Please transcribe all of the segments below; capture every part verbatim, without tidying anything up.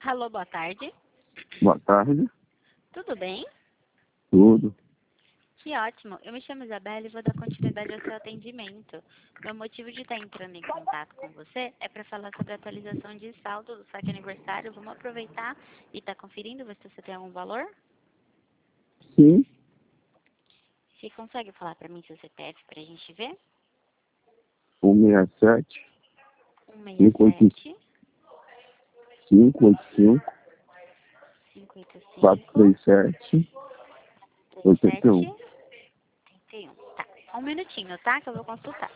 Alô, boa tarde. Boa tarde. Tudo bem? Tudo. Que ótimo. Eu me chamo Isabela e vou dar continuidade ao seu atendimento. Meu motivo de estar entrando em contato com você é para falar sobre a atualização de saldo do saque aniversário. Vamos aproveitar e estar conferindo, ver se você tem algum valor? Sim. Você consegue falar para mim seu C P F para a gente ver? um seis sete, um seis sete, cinco oito cinco, cinco oito quatro cinco, três sete, três oito sete, um. oitenta e um. Tá. Um minutinho, tá? Que eu vou consultar.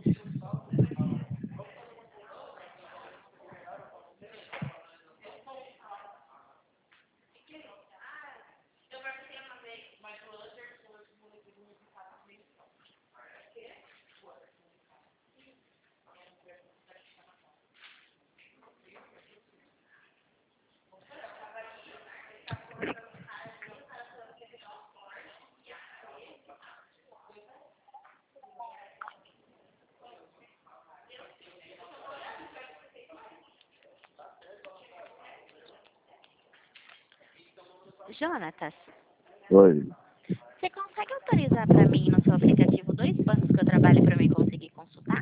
Jonatas, Oi. você consegue autorizar para mim no seu aplicativo dois bancos que eu trabalho para mim conseguir consultar?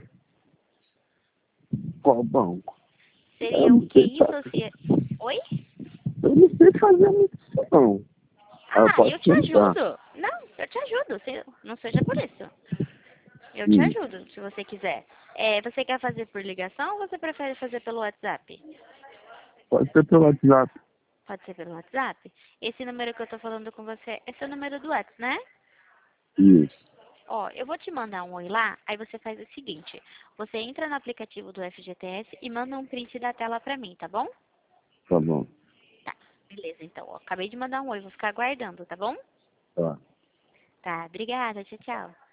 Qual banco? Eu Seria o não Q sei I fazer. Social... Oi? Eu não sei fazer muito isso, não. Ah, eu Ah, eu posso te tentar. ajudo. Não, eu te ajudo. Se- Não seja por isso. Eu te Hum. ajudo, se você quiser. É, você quer fazer por ligação ou você prefere fazer pelo WhatsApp? Pode ser pelo WhatsApp. Pode ser pelo WhatsApp? Esse número que eu tô falando com você é seu número do WhatsApp, né? Isso. Ó, eu vou te mandar um oi lá, aí você faz o seguinte. Você entra no aplicativo do F G T S e manda um print da tela pra mim, tá bom? Tá bom. Tá, beleza, então, ó. Acabei de mandar um oi, vou ficar aguardando, tá bom? Tá. Tá, obrigada, tchau, tchau.